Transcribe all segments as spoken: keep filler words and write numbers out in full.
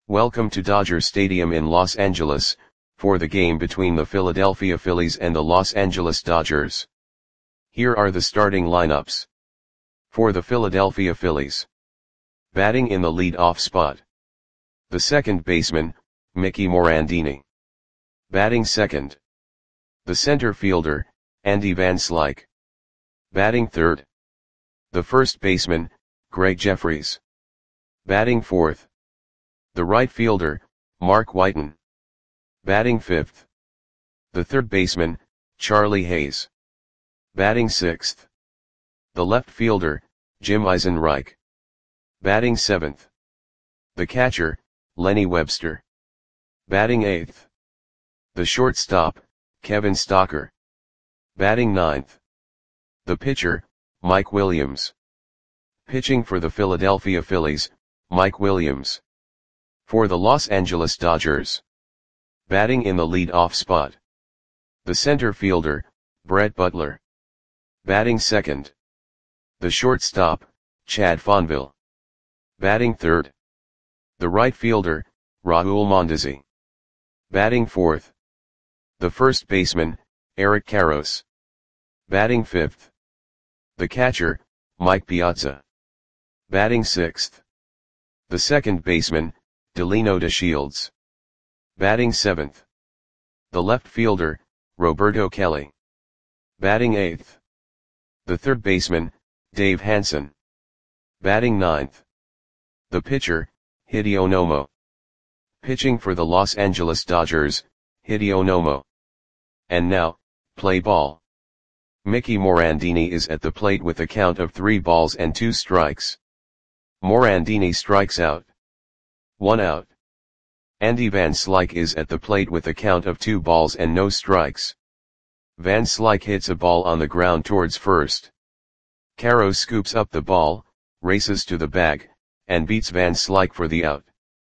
Welcome to Dodger Stadium in Los Angeles, for the game between the Philadelphia Phillies and the Los Angeles Dodgers. Here are the starting lineups. For the Philadelphia Phillies. Batting in the lead-off spot. The second baseman, Mickey Morandini. Batting second. The center fielder, Andy Van Slyke. Batting third. The first baseman, Gregg Jefferies. Batting fourth. The right fielder, Mark Whiten. Batting fifth. The third baseman, Charlie Hayes. Batting sixth. The left fielder, Jim Eisenreich. Batting seventh. The catcher, Lenny Webster. Batting eighth. The shortstop, Kevin Stocker. Batting ninth. The pitcher, Mike Williams. Pitching for the Philadelphia Phillies, Mike Williams. For the Los Angeles Dodgers. Batting in the lead-off spot. The center fielder, Brett Butler. Batting second. The shortstop, Chad Fonville. Batting third. The right fielder, Raul Mondesi. Batting fourth. The first baseman, Eric Karros. Batting fifth. The catcher, Mike Piazza. Batting sixth. The second baseman, Delino DeShields. Batting seventh. The left fielder, Roberto Kelly. Batting eighth. The third baseman, Dave Hansen. Batting ninth. The pitcher, Hideo Nomo. Pitching for the Los Angeles Dodgers, Hideo Nomo. And now, play ball. Mickey Morandini is at the plate with a count of three balls and two strikes. Morandini strikes out. One out. Andy Van Slyke is at the plate with a count of two balls and no strikes. Van Slyke hits a ball on the ground towards first. Karros scoops up the ball, races to the bag, and beats Van Slyke for the out.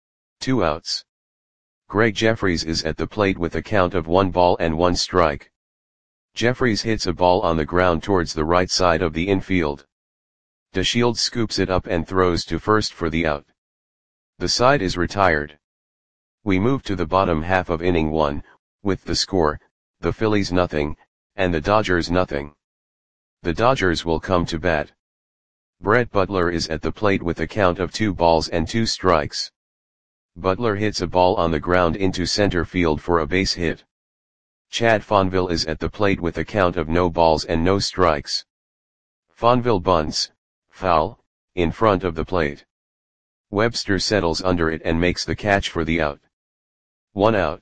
Two outs. Gregg Jefferies is at the plate with a count of one ball and one strike. Jefferies hits a ball on the ground towards the right side of the infield. DeShields scoops it up and throws to first for the out. The side is retired. We move to the bottom half of inning one, with the score, the Phillies nothing, and the Dodgers nothing. The Dodgers will come to bat. Brett Butler is at the plate with a count of two balls and two strikes. Butler hits a ball on the ground into center field for a base hit. Chad Fonville is at the plate with a count of no balls and no strikes. Fonville bunts, foul, in front of the plate. Webster settles under it and makes the catch for the out. One out.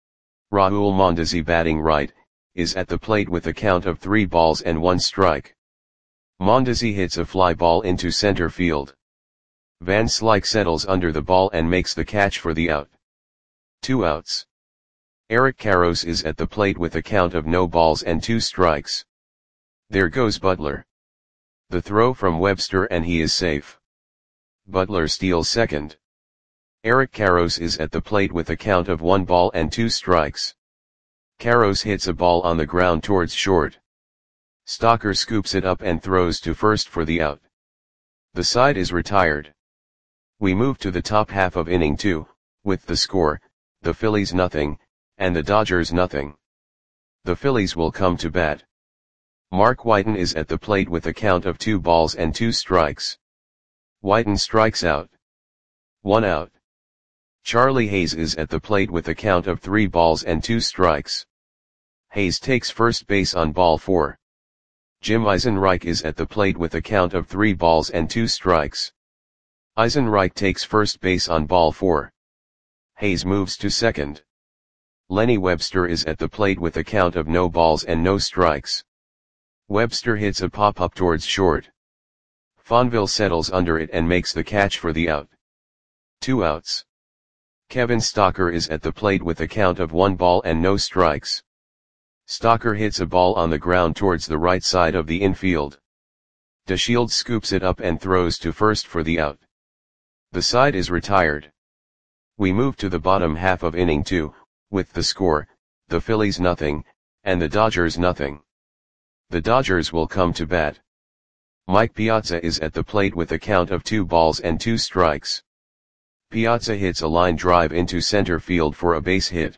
Raul Mondesi, batting right, is at the plate with a count of three balls and one strike. Mondesi hits a fly ball into center field. Van Slyke settles under the ball and makes the catch for the out. Two outs. Eric Karros is at the plate with a count of no balls and two strikes. There goes Butler. The throw from Webster and he is safe. Butler steals second. Eric Karros is at the plate with a count of one ball and two strikes. Karros hits a ball on the ground towards short. Stocker scoops it up and throws to first for the out. The side is retired. We move to the top half of inning two, with the score, the Phillies nothing, and the Dodgers nothing. The Phillies will come to bat. Mark Whiten is at the plate with a count of two balls and two strikes. Whiten strikes out. One out. Charlie Hayes is at the plate with a count of three balls and two strikes. Hayes takes first base on ball four. Jim Eisenreich is at the plate with a count of three balls and two strikes. Eisenreich takes first base on ball four. Hayes moves to second. Lenny Webster is at the plate with a count of no balls and no strikes. Webster hits a pop-up towards short. Fonville settles under it and makes the catch for the out. Two outs. Kevin Stocker is at the plate with a count of one ball and no strikes. Stocker hits a ball on the ground towards the right side of the infield. DeShields scoops it up and throws to first for the out. The side is retired. We move to the bottom half of inning two, with the score, the Phillies nothing, and the Dodgers nothing. The Dodgers will come to bat. Mike Piazza is at the plate with a count of two balls and two strikes. Piazza hits a line drive into center field for a base hit.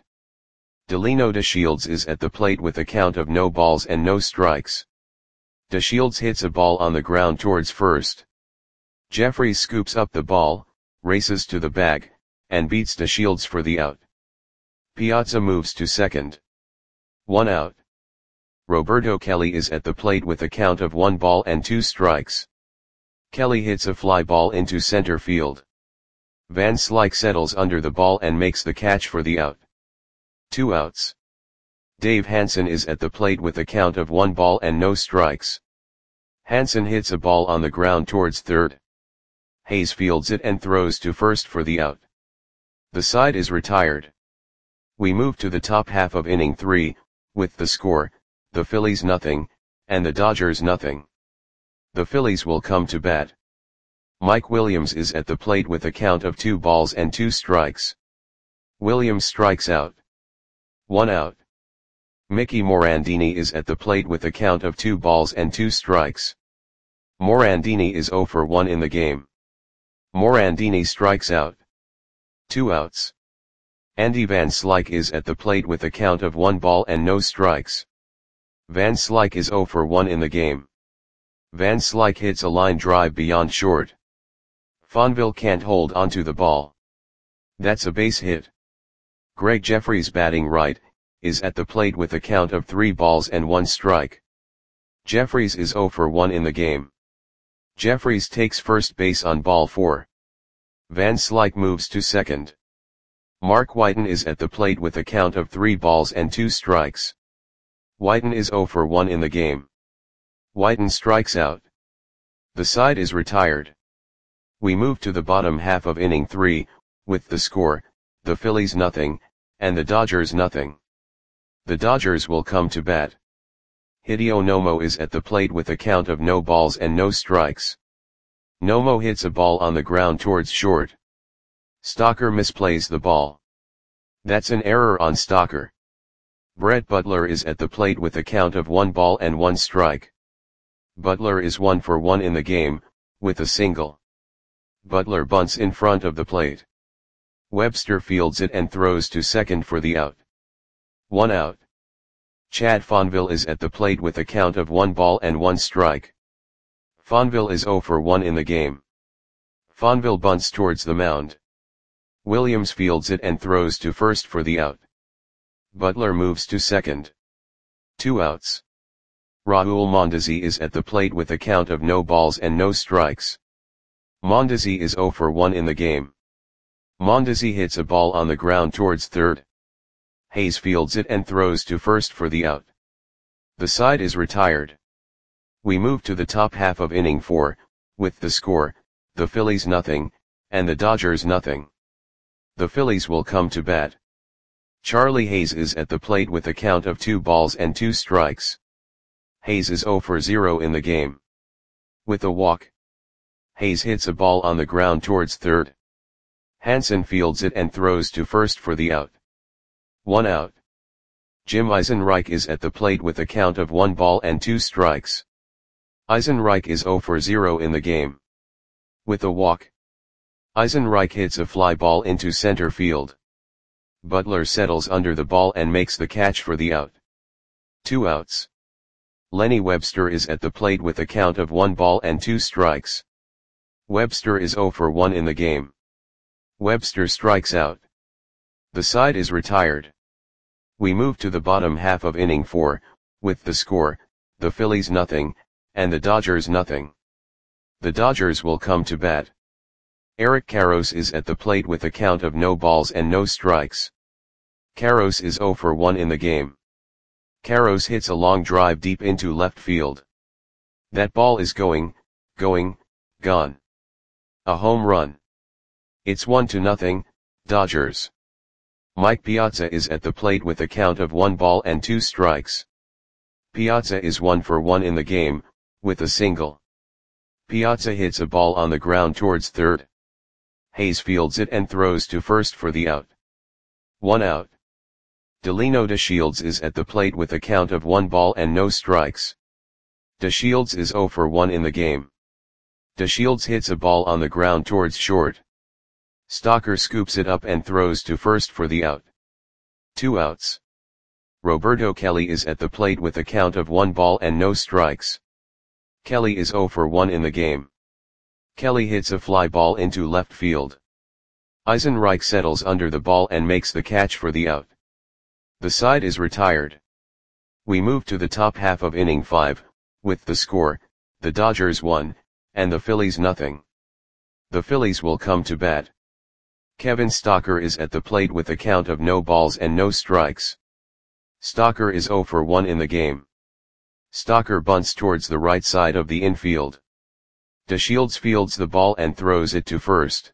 Delino DeShields is at the plate with a count of no balls and no strikes. DeShields hits a ball on the ground towards first. Jeffries scoops up the ball, races to the bag, and beats DeShields for the out. Piazza moves to second. One out. Roberto Kelly is at the plate with a count of one ball and two strikes. Kelly hits a fly ball into center field. Van Slyke settles under the ball and makes the catch for the out. Two outs. Dave Hansen is at the plate with a count of one ball and no strikes. Hansen hits a ball on the ground towards third. Hayes fields it and throws to first for the out. The side is retired. We move to the top half of inning three, with the score, the Phillies nothing, and the Dodgers nothing. The Phillies will come to bat. Mike Williams is at the plate with a count of two balls and two strikes. Williams strikes out. One out. Mickey Morandini is at the plate with a count of two balls and two strikes. Morandini is zero for one in the game. Morandini strikes out. Two outs. Andy Van Slyke is at the plate with a count of one ball and no strikes. Van Slyke is zero for one in the game. Van Slyke hits a line drive beyond short. Fonville can't hold onto the ball. That's a base hit. Greg Jeffries, batting right, is at the plate with a count of three balls and one strike. Jeffries is zero for one in the game. Jeffries takes first base on ball four. Van Slyke moves to second. Mark Whiten is at the plate with a count of three balls and two strikes. Whiten is zero for one in the game. Whiten strikes out. The side is retired. We move to the bottom half of inning three, with the score, the Phillies nothing, and the Dodgers nothing. The Dodgers will come to bat. Hideo Nomo is at the plate with a count of no balls and no strikes. Nomo hits a ball on the ground towards short. Stocker misplays the ball. That's an error on Stocker. Brett Butler is at the plate with a count of one ball and one strike. Butler is one for one in the game, with a single. Butler bunts in front of the plate. Webster fields it and throws to second for the out. One out. Chad Fonville is at the plate with a count of one ball and one strike. Fonville is zero for one in the game. Fonville bunts towards the mound. Williams fields it and throws to first for the out. Butler moves to second. Two outs. Raul Mondesi is at the plate with a count of no balls and no strikes. Mondesi is zero for one in the game. Mondesi hits a ball on the ground towards third. Hayes fields it and throws to first for the out. The side is retired. We move to the top half of inning four, with the score, the Phillies nothing, and the Dodgers nothing. The Phillies will come to bat. Charlie Hayes is at the plate with a count of two balls and two strikes. Hayes is zero for zero in the game. With a walk. Hayes hits a ball on the ground towards third. Hansen fields it and throws to first for the out. One out. Jim Eisenreich is at the plate with a count of one ball and two strikes. Eisenreich is zero for zero in the game. With a walk. Eisenreich hits a fly ball into center field. Butler settles under the ball and makes the catch for the out. Two outs. Lenny Webster is at the plate with a count of one ball and two strikes. Webster is zero for one in the game. Webster strikes out. The side is retired. We move to the bottom half of inning four, with the score, the Phillies nothing, and the Dodgers nothing. The Dodgers will come to bat. Eric Karros is at the plate with a count of no balls and no strikes. Karros is zero for one in the game. Karros hits a long drive deep into left field. That ball is going, going, gone. A home run. It's one to nothing, Dodgers. Mike Piazza is at the plate with a count of one ball and two strikes. Piazza is one for one in the game, with a single. Piazza hits a ball on the ground towards third. Hayes fields it and throws to first for the out. One out. Delino DeShields is at the plate with a count of one ball and no strikes. DeShields is zero for one in the game. DeShields hits a ball on the ground towards short. Stocker scoops it up and throws to first for the out. Two outs. Roberto Kelly is at the plate with a count of one ball and no strikes. Kelly is oh for one in the game. Kelly hits a fly ball into left field. Eisenreich settles under the ball and makes the catch for the out. The side is retired. We move to the top half of inning five, with the score, the Dodgers one, and the Phillies nothing. The Phillies will come to bat. Kevin Stocker is at the plate with a count of no balls and no strikes. Stocker is oh for one in the game. Stocker bunts towards the right side of the infield. DeShields fields the ball and throws it to first.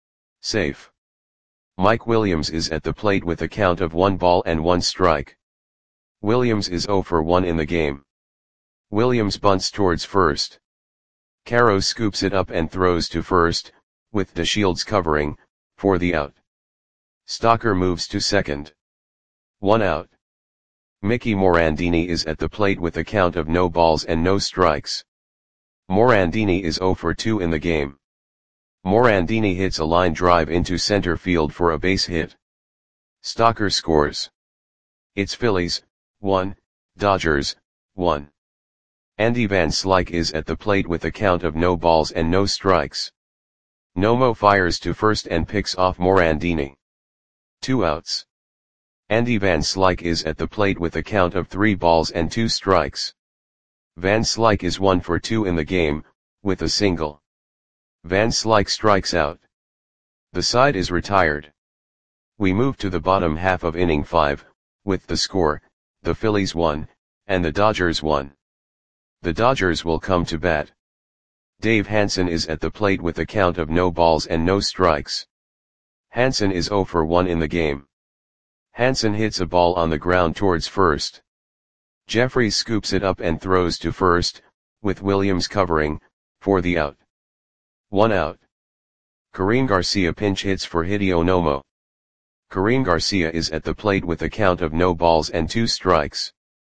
Safe. Mike Williams is at the plate with a count of one ball and one strike. Williams is oh for one in the game. Williams bunts towards first. Caro scoops it up and throws to first, with DeShields covering, for the out. Stocker moves to second. One out. Mickey Morandini is at the plate with a count of no balls and no strikes. Morandini is oh for two in the game. Morandini hits a line drive into center field for a base hit. Stocker scores. It's Phillies, one, Dodgers, one. Andy Van Slyke is at the plate with a count of no balls and no strikes. Nomo fires to first and picks off Morandini. Two outs. Andy Van Slyke is at the plate with a count of three balls and two strikes. Van Slyke is one for two in the game, with a single. Van Slyke strikes out. The side is retired. We move to the bottom half of inning five, with the score, the Phillies one, and the Dodgers one. The Dodgers will come to bat. Dave Hansen is at the plate with a count of no balls and no strikes. Hansen is oh for one in the game. Hansen hits a ball on the ground towards first. Jeffries scoops it up and throws to first, with Williams covering, for the out. One out. Kareem Garcia pinch hits for Hideo Nomo. Kareem Garcia is at the plate with a count of no balls and two strikes.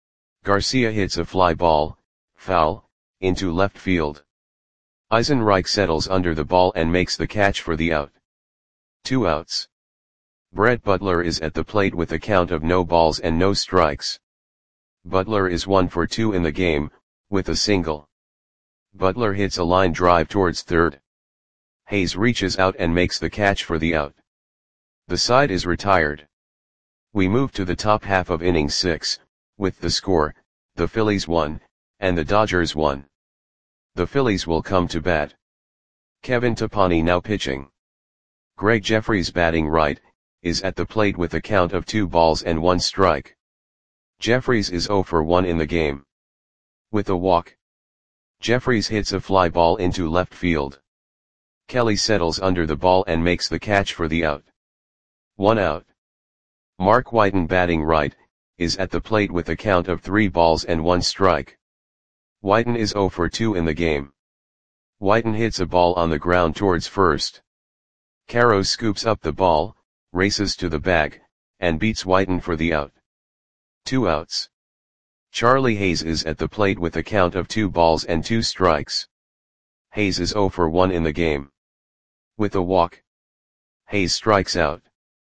Garcia hits a fly ball, foul, into left field. Eisenreich settles under the ball and makes the catch for the out. Two outs. Brett Butler is at the plate with a count of no balls and no strikes. Butler is one for two in the game, with a single. Butler hits a line drive towards third. Hayes reaches out and makes the catch for the out. The side is retired. We move to the top half of inning six, with the score, the Phillies one, and the Dodgers one. The Phillies will come to bat. Kevin Tapani now pitching. Greg Jeffries batting right, is at the plate with a count of two balls and one strike. Jeffries is oh for one in the game. With a walk. Jeffries hits a fly ball into left field. Kelly settles under the ball and makes the catch for the out. One out. Mark Whiten batting right, is at the plate with a count of three balls and one strike. Whiten is oh for two in the game. Whiten hits a ball on the ground towards first. Caro scoops up the ball, races to the bag, and beats Whiten for the out. Two outs. Charlie Hayes is at the plate with a count of two balls and two strikes. Hayes is oh for one in the game. With a walk. Hayes strikes out.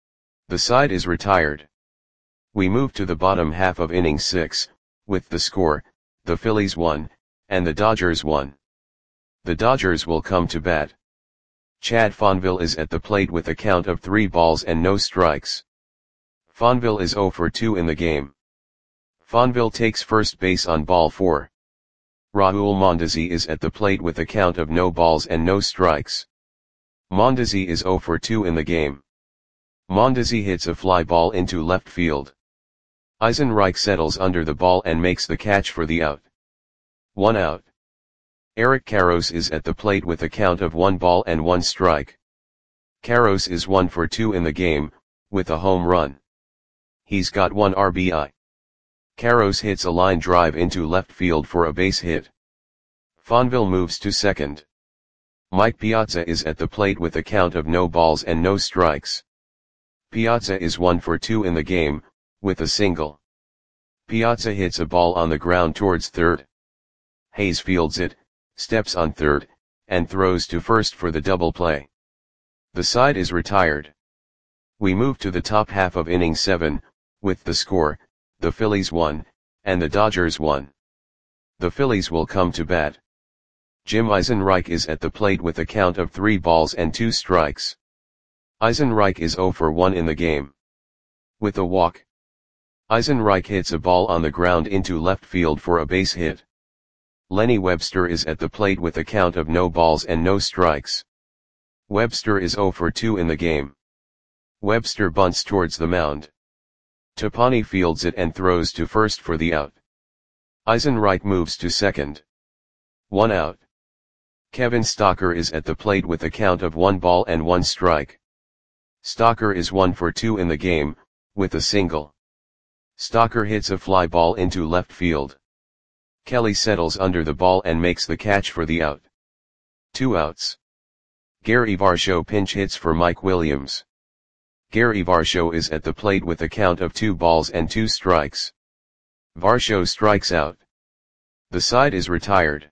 The side is retired. We move to the bottom half of inning six, with the score, the Phillies one, and the Dodgers one. The Dodgers will come to bat. Chad Fonville is at the plate with a count of three balls and no strikes. Fonville is oh for two in the game. Fonville takes first base on ball four. Raul Mondesi is at the plate with a count of no balls and no strikes. Mondesi is oh for two in the game. Mondesi hits a fly ball into left field. Eisenreich settles under the ball and makes the catch for the out. One out. Eric Karros is at the plate with a count of one ball and one strike. Karros is one for two in the game, with a home run. He's got one R B I. Karros hits a line drive into left field for a base hit. Fonville moves to second. Mike Piazza is at the plate with a count of no balls and no strikes. Piazza is one for two in the game, with a single. Piazza hits a ball on the ground towards third. Hayes fields it, steps on third, and throws to first for the double play. The side is retired. We move to the top half of inning seven, with the score, the Phillies won, and the Dodgers won. The Phillies will come to bat. Jim Eisenreich is at the plate with a count of three balls and two strikes. Eisenreich is zero for one in the game. With a walk, Eisenreich hits a ball on the ground into left field for a base hit. Lenny Webster is at the plate with a count of no balls and no strikes. Webster is zero for two in the game. Webster bunts towards the mound. Topani fields it and throws to first for the out. Eisenreich moves to second. One out. Kevin Stocker is at the plate with a count of one ball and one strike. Stocker is one for two in the game, with a single. Stocker hits a fly ball into left field. Kelly settles under the ball and makes the catch for the out. Two outs. Gary Varsho pinch hits for Mike Williams. Gary Varsho is at the plate with a count of two balls and two strikes. Varsho strikes out. The side is retired.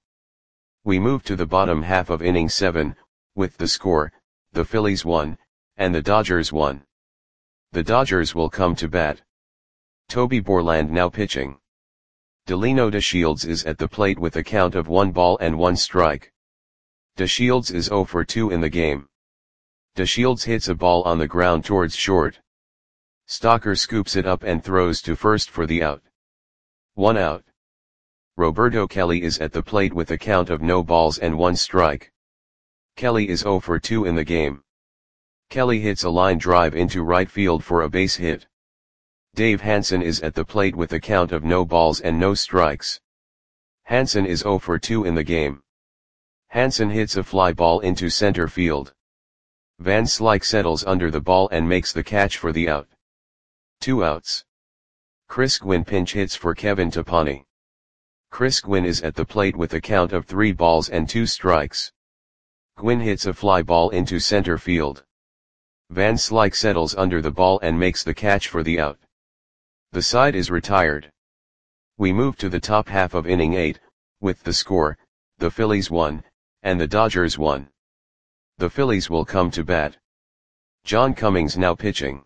We move to the bottom half of inning seven, with the score, the Phillies won, and the Dodgers won. The Dodgers will come to bat. Toby Borland now pitching. Delino DeShields is at the plate with a count of one ball and one strike. DeShields is zero for two in the game. DeShields hits a ball on the ground towards short. Stocker scoops it up and throws to first for the out. One out. Roberto Kelly is at the plate with a count of no balls and one strike. Kelly is zero for two in the game. Kelly hits a line drive into right field for a base hit. Dave Hansen is at the plate with a count of no balls and no strikes. Hansen is zero for two in the game. Hansen hits a fly ball into center field. Van Slyke settles under the ball and makes the catch for the out. Two outs. Chris Gwynn pinch hits for Kevin Topani. Chris Gwynn is at the plate with a count of three balls and two strikes. Gwynn hits a fly ball into center field. Van Slyke settles under the ball and makes the catch for the out. The side is retired. We move to the top half of inning eight, with the score, the Phillies won, and the Dodgers won. The Phillies will come to bat. John Cummings now pitching.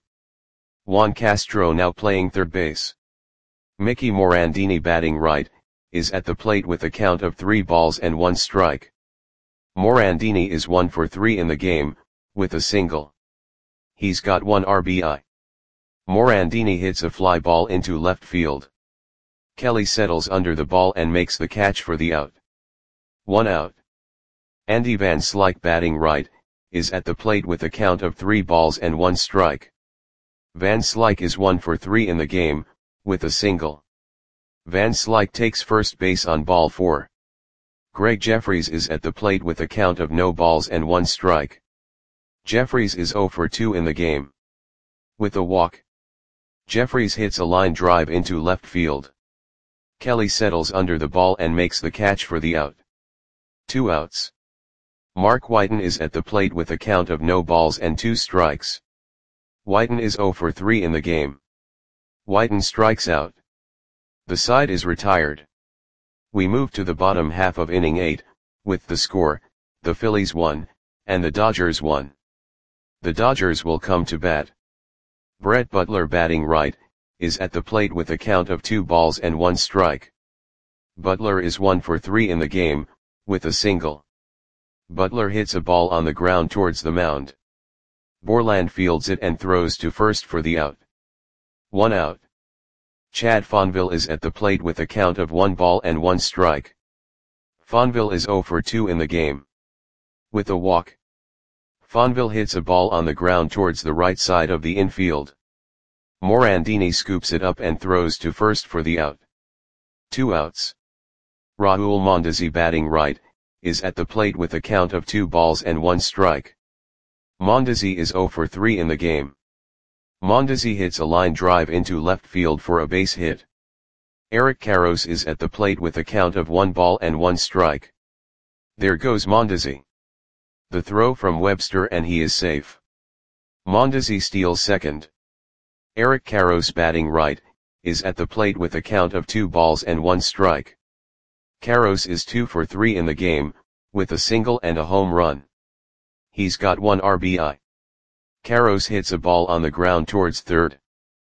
Juan Castro now playing third base. Mickey Morandini batting right, is at the plate with a count of three balls and one strike. Morandini is one for three in the game, with a single. He's got one R B I. Morandini hits a fly ball into left field. Kelly settles under the ball and makes the catch for the out. One out. Andy Van Slyke batting right, is at the plate with a count of three balls and one strike. Van Slyke is one for three in the game, with a single. Van Slyke takes first base on ball four. Greg Jeffries is at the plate with a count of no balls and one strike. Jeffries is zero for two in the game. With a walk, Jeffries hits a line drive into left field. Kelly settles under the ball and makes the catch for the out. Two outs. Mark Whiten is at the plate with a count of no balls and two strikes. Whiten is zero for three in the game. Whiten strikes out. The side is retired. We move to the bottom half of inning eight, with the score, the Phillies won, and the Dodgers won. The Dodgers will come to bat. Brett Butler batting right, is at the plate with a count of two balls and one strike. Butler is one for three in the game, with a single. Butler hits a ball on the ground towards the mound. Borland fields it and throws to first for the out. One out. Chad Fonville is at the plate with a count of one ball and one strike. Fonville is zero for two in the game. With a walk, Fonville hits a ball on the ground towards the right side of the infield. Morandini scoops it up and throws to first for the out. Two outs. Raul Mondesi batting right, is at the plate with a count of two balls and one strike. Mondesi is zero for three in the game. Mondesi hits a line drive into left field for a base hit. Eric Karros is at the plate with a count of one ball and one strike. There goes Mondesi. The throw from Webster and he is safe. Mondesi steals second. Eric Karros batting right, is at the plate with a count of two balls and one strike. Karros is two for three in the game, with a single and a home run. He's got one R B I. Karros hits a ball on the ground towards third.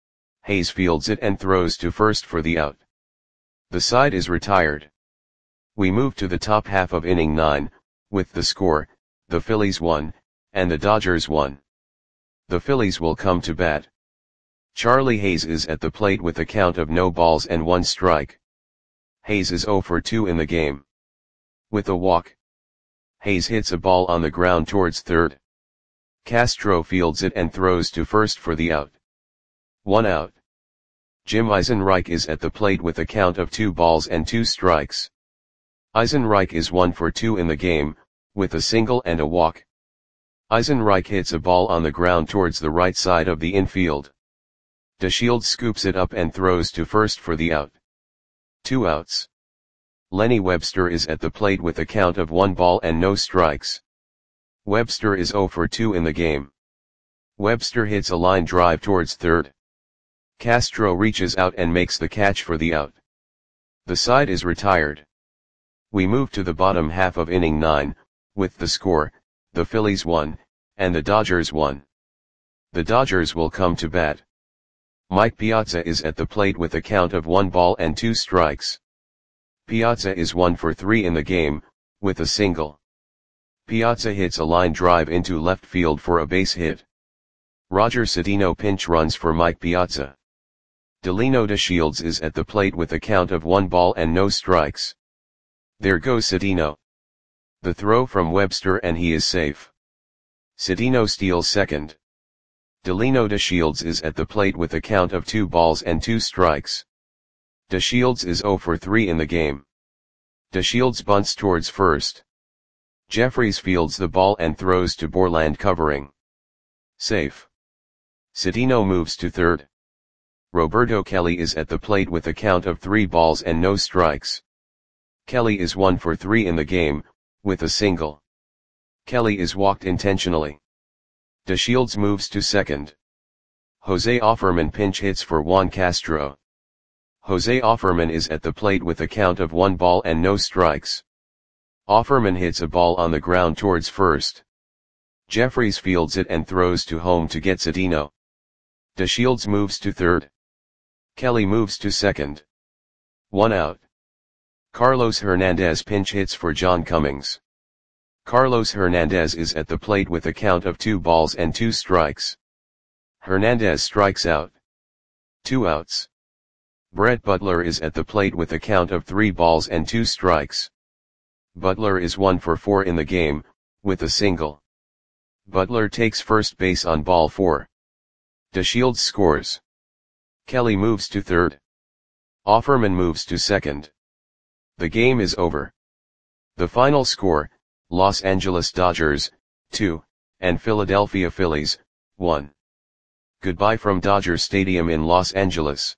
Hayes fields it and throws to first for the out. The side is retired. We move to the top half of inning nine, with the score, the Phillies one, and the Dodgers one. The Phillies will come to bat. Charlie Hayes is at the plate with a count of no balls and one strike. Hayes is oh for two in the game. With a walk, Hayes hits a ball on the ground towards third. Castro fields it and throws to first for the out. One out. Jim Eisenreich is at the plate with a count of two balls and two strikes. Eisenreich is one for two in the game, with a single and a walk. Eisenreich hits a ball on the ground towards the right side of the infield. DeShields scoops it up and throws to first for the out. Two outs. Lenny Webster is at the plate with a count of one ball and no strikes. Webster is oh for two in the game. Webster hits a line drive towards third. Castro reaches out and makes the catch for the out. The side is retired. We move to the bottom half of inning nine, with the score, the Phillies one, and the Dodgers one. The Dodgers will come to bat. Mike Piazza is at the plate with a count of one ball and two strikes. Piazza is one for three in the game, with a single. Piazza hits a line drive into left field for a base hit. Roger Cedeno pinch runs for Mike Piazza. Delino DeShields is at the plate with a count of one ball and no strikes. There goes Cedeno. The throw from Webster and he is safe. Cedeno steals second. Delino DeShields is at the plate with a count of two balls and two strikes. DeShields is oh for three in the game. DeShields bunts towards first. Jeffries fields the ball and throws to Borland covering. Safe. Cedeno moves to third. Roberto Kelly is at the plate with a count of three balls and no strikes. Kelly is one for three in the game, with a single. Kelly is walked intentionally. DeShields moves to second. Jose Offerman pinch hits for Juan Castro. Jose Offerman is at the plate with a count of one ball and no strikes. Offerman hits a ball on the ground towards first. Jeffries fields it and throws to home to get Cedeno. DeShields moves to third. Kelly moves to second. One out. Carlos Hernandez pinch hits for John Cummings. Carlos Hernandez is at the plate with a count of two balls and two strikes. Hernandez strikes out. Two outs. Brett Butler is at the plate with a count of three balls and two strikes. Butler is one for four in the game, with a single. Butler takes first base on ball four. DeShields scores. Kelly moves to third. Offerman moves to second. The game is over. The final score, Los Angeles Dodgers, two, and Philadelphia Phillies, one. Goodbye from Dodger Stadium in Los Angeles.